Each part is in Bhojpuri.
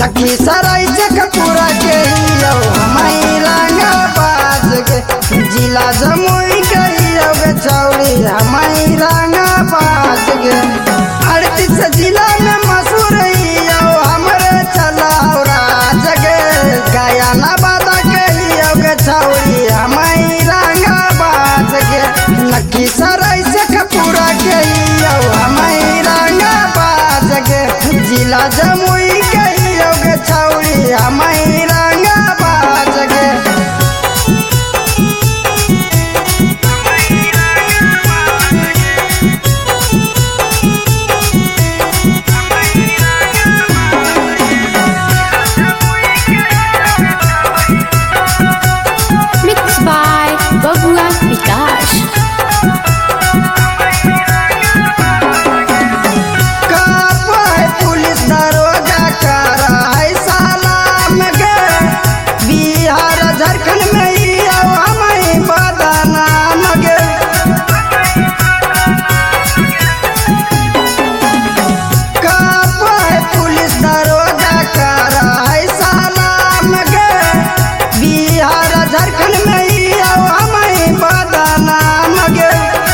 लखीसराय शेखपुरा के हमारी रंगा बाज के जिला जमुई के छौड़ी हमारी रंगा बाज के 38 जिला में मशहूर हमारे चलौरा जगे गायनाबाद के छौड़ी हमारी रंगा बाज के लखीसराय शेखपुरा के हमारी रंगा बाज के जिला जमुई के छौड़ी हमारी रंगा बाज के Mixed by Bhagwan Vikas. Police दरोगा करा है सलाम गे बिहार झारखंड में हमारी बदनाम गे पुलिस दरोगा करा है सलाम गे बिहार झारखंड में हमारी बदनाम गे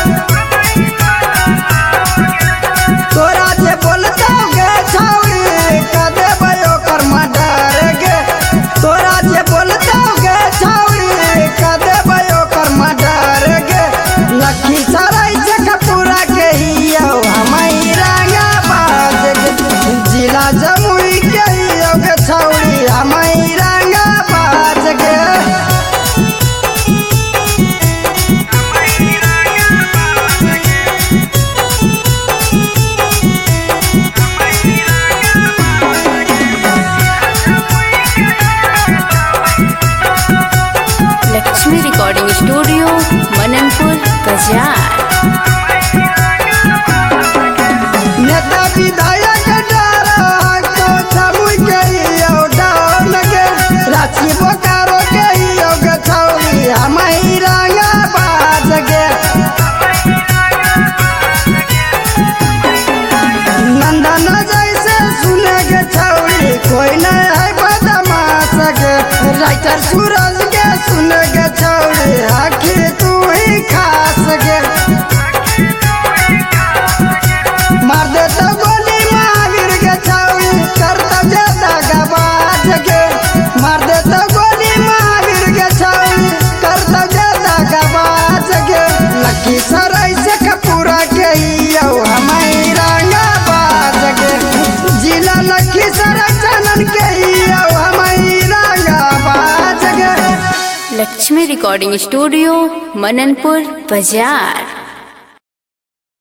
तोरा जे बोलता गे छौड़ी कदे भयो कर्म डर गे तोरा जे बोलता गे छौड़ी कदे भयो कर्म डर गे लखीसराय शेखपुरा के हमारी रंगा बाज गे जिला जमुई के छौड़ी हमारी रंगा बाज गे Lakshmi Recording Studio, Mananpur, Bazaar. नेता विधायक डरा तो जमुई के डाउन गे रांची बोकारो के छौड़ी हमारी रंगा बाज गे नंदन जैसे सुने गे छौड़ी कोई नहीं है बदमाश गे राइटर सूरज के सुने गे छौड़ी आखिर तू ही खास गे मार दे तो गोली महावीर के छौड़ी करता ज्यादा गबाज गे मार दे तो गोली महावीर के छौड़ी करता ज्यादा गबाज गे लखीसराय शेखपुरा के हमारी रंगा बाज गे जिला लखीसराय चनन के हमारी रंगा बाज गे Lakshmi Recording Studio, Mananpur, Bazaar.